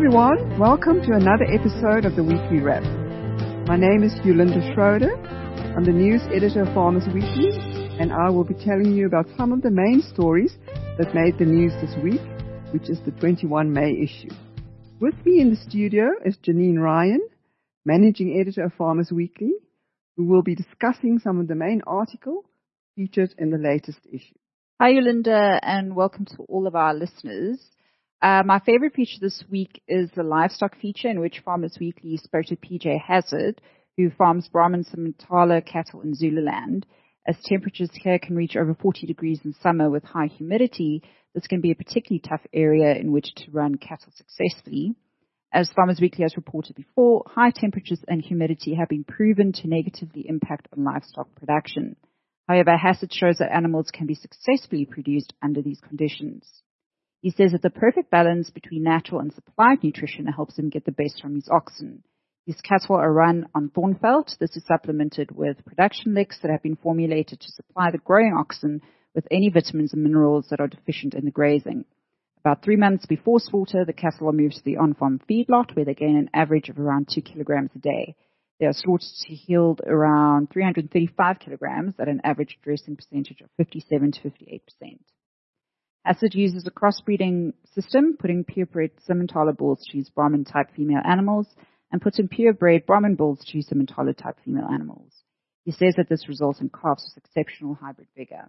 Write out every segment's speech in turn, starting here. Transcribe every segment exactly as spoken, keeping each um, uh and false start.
everyone, welcome to another episode of the Weekly Wrap. My name is Yolanda Schroeder. I'm the news editor of Farmers Weekly, and I will be telling you about some of the main stories that made the news this week, which is the twenty-first of May issue. With me in the studio is Janine Ryan, managing editor of Farmers Weekly, who will be discussing some of the main articles featured in the latest issue. Hi, Yolanda, and welcome to all of our listeners. Uh, my favorite feature this week is the livestock feature, in which Farmers Weekly spoke to P J Hazard, who farms Brahman Simmentala cattle in Zululand. As temperatures here can reach over forty degrees in summer with high humidity, this can be a particularly tough area in which to run cattle successfully. As Farmers Weekly has reported before, high temperatures and humidity have been proven to negatively impact on livestock production. However, Hazard shows that animals can be successfully produced under these conditions. He says that the perfect balance between natural and supplied nutrition helps him get the best from his oxen. His cattle are run on thornfelt. This is supplemented with production licks that have been formulated to supply the growing oxen with any vitamins and minerals that are deficient in the grazing. About three months before slaughter, the cattle are moved to the on-farm feedlot, where they gain an average of around two kilograms a day. They are slaughtered to yield around three hundred thirty-five kilograms at an average dressing percentage of fifty-seven to fifty-eight percent. Hazard uses a crossbreeding system, putting purebred Simmentala bulls to use Brahman-type female animals and putting purebred Brahman bulls to use Simmentala-type female animals. He says that this results in calves with exceptional hybrid vigor.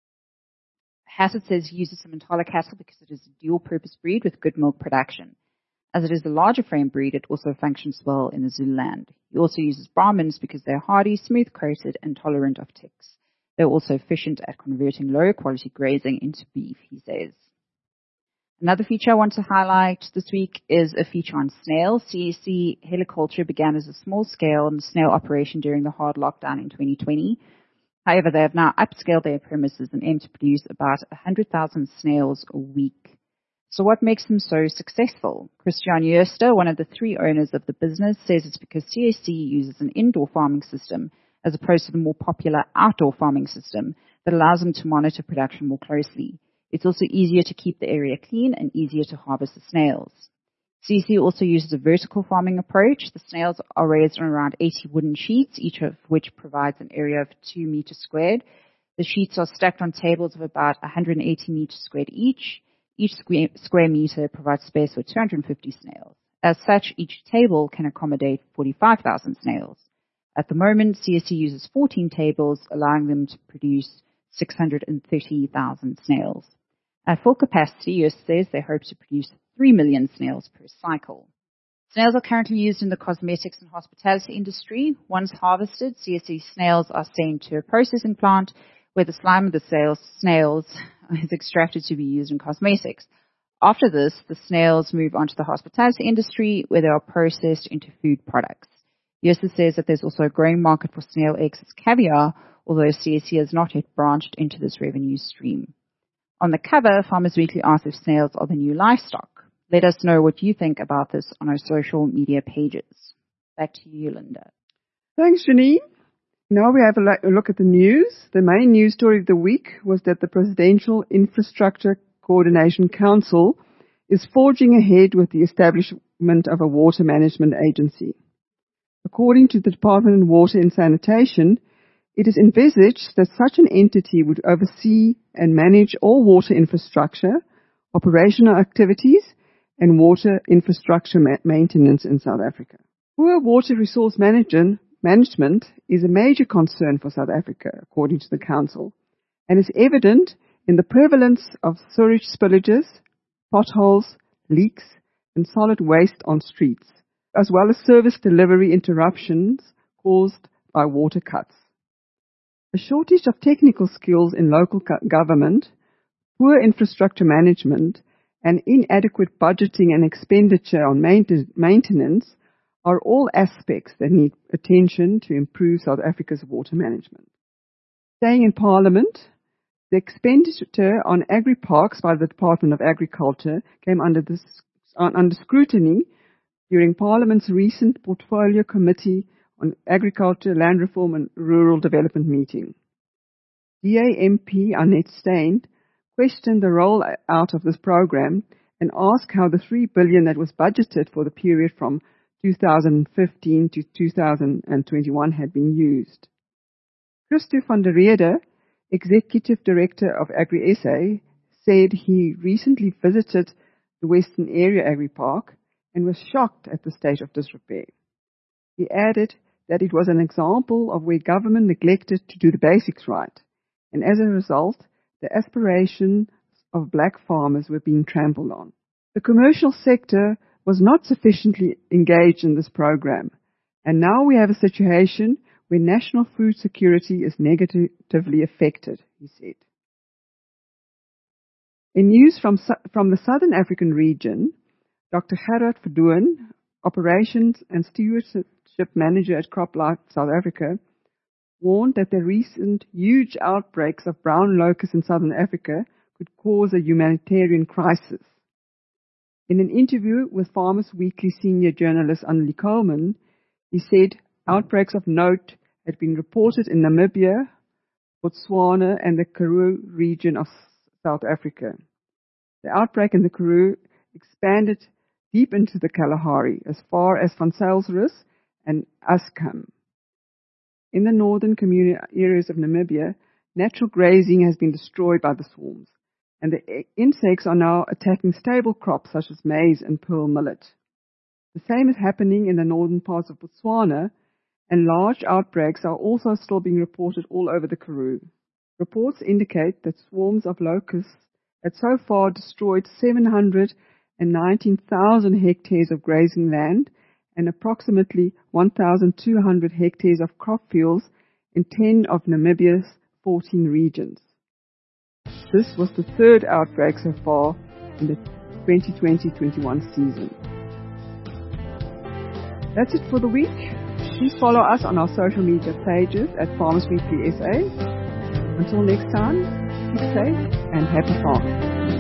Hazard says he uses Simmentala cattle because it is a dual-purpose breed with good milk production. As it is a larger frame breed, it also functions well in the Zululand. He also uses Brahmins because they are hardy, smooth-coated, and tolerant of ticks. They're also efficient at converting low-quality grazing into beef, he says. Another feature I want to highlight this week is a feature on snails. C A C Heliculture began as a small-scale snail operation during the hard lockdown in twenty twenty. However, they have now upscaled their premises and aim to produce about one hundred thousand snails a week. So what makes them so successful? Christian Jooste, one of the three owners of the business, says it's because C A C uses an indoor farming system as opposed to the more popular outdoor farming system that allows them to monitor production more closely. It's also easier to keep the area clean and easier to harvest the snails. C A C also uses a vertical farming approach. The snails are raised on around eighty wooden sheets, each of which provides an area of two meters squared. The sheets are stacked on tables of about one hundred eighty meters squared each. Each square, square meter provides space for two hundred fifty snails. As such, each table can accommodate forty-five thousand snails. At the moment, C A C uses fourteen tables, allowing them to produce six hundred thirty thousand snails. At full capacity, U S says they hope to produce three million snails per cycle. Snails are currently used in the cosmetics and hospitality industry. Once harvested, C A C snails are sent to a processing plant where the slime of the snails, snails is extracted to be used in cosmetics. After this, the snails move on to the hospitality industry where they are processed into food products. U S says that there's also a growing market for snail eggs as caviar, although C A C has not yet branched into this revenue stream. On the cover, Farmers Weekly asks if snails are the new livestock. Let us know what you think about this on our social media pages. Back to you, Linda. Thanks, Janine. Now we have a look at the news. The main news story of the week was that the Presidential Infrastructure Coordination Council is forging ahead with the establishment of a water management agency. According to the Department of Water and Sanitation, it is envisaged that such an entity would oversee and manage all water infrastructure, operational activities, and water infrastructure ma- maintenance in South Africa. Poor water resource management management is a major concern for South Africa, according to the Council, and is evident in the prevalence of sewage spillages, potholes, leaks, and solid waste on streets, as well as service delivery interruptions caused by water cuts. A shortage of technical skills in local government, poor infrastructure management, and inadequate budgeting and expenditure on maintenance are all aspects that need attention to improve South Africa's water management. Staying in Parliament, the expenditure on agri-parks by the Department of Agriculture came under, this, under scrutiny during Parliament's recent Portfolio Committee on Agriculture, Land Reform and Rural Development meeting. D A M P Annette Steyn questioned the rollout of this program and ask how the three billion dollars that was budgeted for the period from two thousand fifteen to two thousand twenty-one had been used. Christo van der Rede, Executive Director of Agri-S A, said he recently visited the Western Area Agri-Park and was shocked at the state of disrepair. He added that it was an example of where government neglected to do the basics right, and as a result, the aspirations of black farmers were being trampled on. The commercial sector was not sufficiently engaged in this program, and now we have a situation where national food security is negatively affected, he said. In news from, from the Southern African region, Doctor Gerard Verdoorn, Operations and Stewardship Manager at CropLife South Africa, warned that the recent huge outbreaks of brown locusts in Southern Africa could cause a humanitarian crisis. In an interview with Farmers Weekly senior journalist Annelie Coleman, he said outbreaks of note had been reported in Namibia, Botswana, and the Karoo region of South Africa. The outbreak in the Karoo expanded deep into the Kalahari, as far as Van Sailsrus and Askam. In the northern community areas of Namibia, natural grazing has been destroyed by the swarms, and the insects are now attacking stable crops such as maize and pearl millet. The same is happening in the northern parts of Botswana, and large outbreaks are also still being reported all over the Karoo. Reports indicate that swarms of locusts had so far destroyed seven hundred nineteen thousand hectares of grazing land and approximately one thousand two hundred hectares of crop fields in ten of Namibia's fourteen regions. This was the third outbreak so far in the twenty twenty twenty-one season. That's it for the week. Please follow us on our social media pages at Farmers Weekly S A. Until next time, keep safe and happy farming.